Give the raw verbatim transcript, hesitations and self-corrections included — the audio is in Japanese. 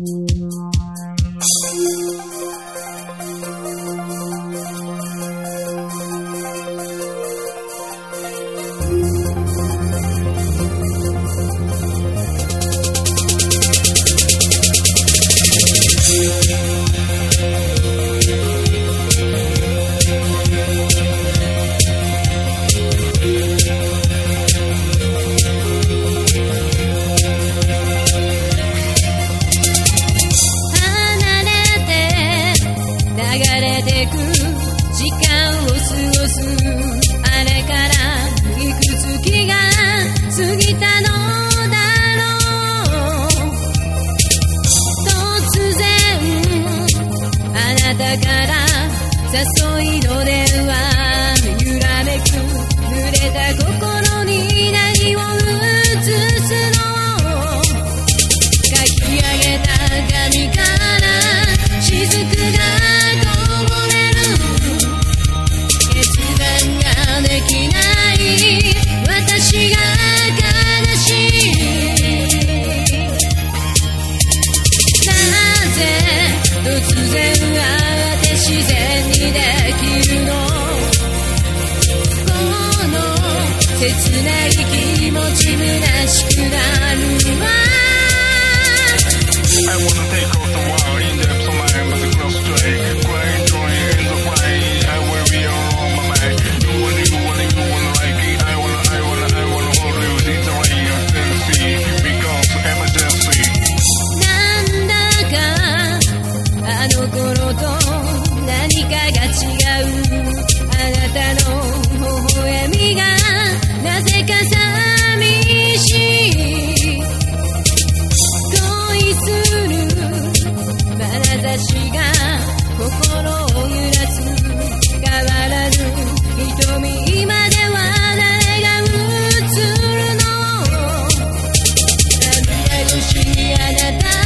時間を過ごすあれからいくつ月が過ぎたのだろう。突然あなたから誘いの電話揺らめく濡れた心に何を映すの。書き上げた紙から雫がこぼれる。決断ができない私が悲しい。なぜ突然あって自然にできるの。この切ない気持ち虚しくなるわ。 I wanna take off the wire in depths of my mind, but the cross straight. Crying, drawing in the rain. I will be on my mind. You wanna, you wanna, you wanna like it. I wanna, I wanna, I wanna hold you in the rain. Then see because emergency. なんだかあの頃と何かが違う。あなたの微笑みがなぜか寂しい。恋する眼差しが心を揺らす。変わらぬ瞳今では誰が映るの。涙越しにあなた